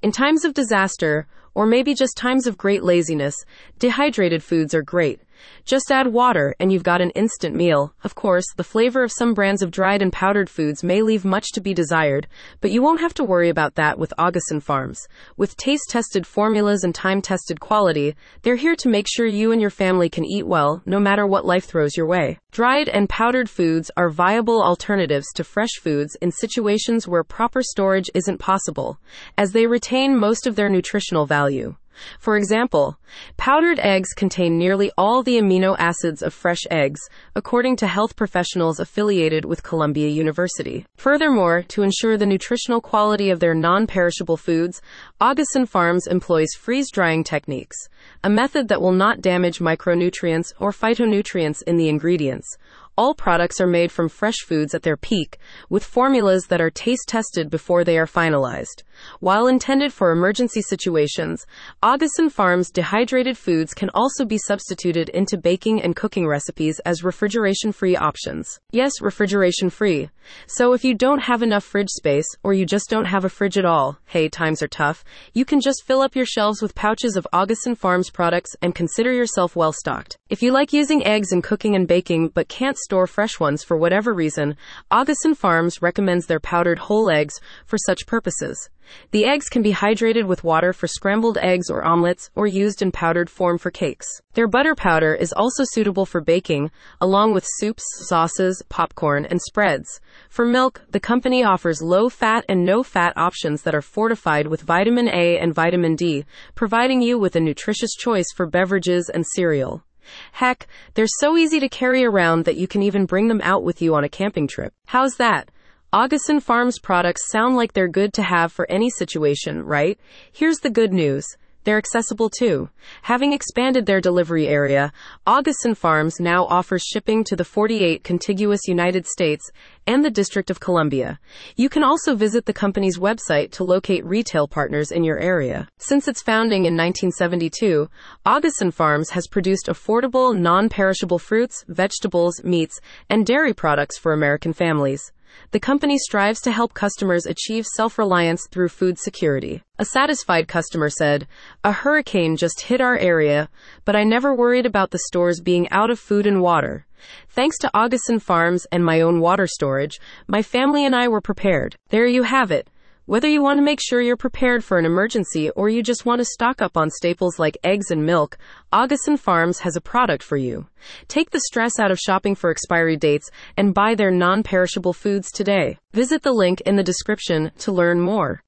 In times of disaster, or maybe just times of great laziness, dehydrated foods are great. Just add water and you've got an instant meal. Of course, the flavor of some brands of dried and powdered foods may leave much to be desired, but you won't have to worry about that with Augason Farms. With taste-tested formulas and time-tested quality, they're here to make sure you and your family can eat well, no matter what life throws your way. Dried and powdered foods are viable alternatives to fresh foods in situations where proper storage isn't possible, as they retain most of their nutritional value. For example, powdered eggs contain nearly all the amino acids of fresh eggs, according to health professionals affiliated with Columbia University. Furthermore, to ensure the nutritional quality of their non-perishable foods, Augason Farms employs freeze-drying techniques, a method that will not damage micronutrients or phytonutrients in the ingredients. All products are made from fresh foods at their peak, with formulas that are taste-tested before they are finalized. While intended for emergency situations, Augason Farms dehydrated foods can also be substituted into baking and cooking recipes as refrigeration-free options. Yes, refrigeration-free. So if you don't have enough fridge space, or you just don't have a fridge at all, hey, times are tough, you can just fill up your shelves with pouches of Augason Farms products and consider yourself well-stocked. If you like using eggs in cooking and baking but can't store fresh ones for whatever reason, Augason Farms recommends their powdered whole eggs for such purposes. The eggs can be hydrated with water for scrambled eggs or omelets, or used in powdered form for cakes. Their butter powder is also suitable for baking, along with soups, sauces, popcorn, and spreads. For milk, the company offers low-fat and no-fat options that are fortified with vitamin A and vitamin D, providing you with a nutritious choice for beverages and cereal. Heck, they're so easy to carry around that you can even bring them out with you on a camping trip. How's that? Augason Farms products sound like they're good to have for any situation, right? Here's the good news. They're accessible too. Having expanded their delivery area, Augason Farms now offers shipping to the 48 contiguous United States and the District of Columbia. You can also visit the company's website to locate retail partners in your area. Since its founding in 1972, Augason Farms has produced affordable, non-perishable fruits, vegetables, meats, and dairy products for American families. The company strives to help customers achieve self-reliance through food security. A satisfied customer said, "A hurricane just hit our area, but I never worried about the stores being out of food and water. Thanks to Augason Farms and my own water storage, my family and I were prepared." There you have it. Whether you want to make sure you're prepared for an emergency or you just want to stock up on staples like eggs and milk, Augason Farms has a product for you. Take the stress out of shopping for expiry dates and buy their non-perishable foods today. Visit the link in the description to learn more.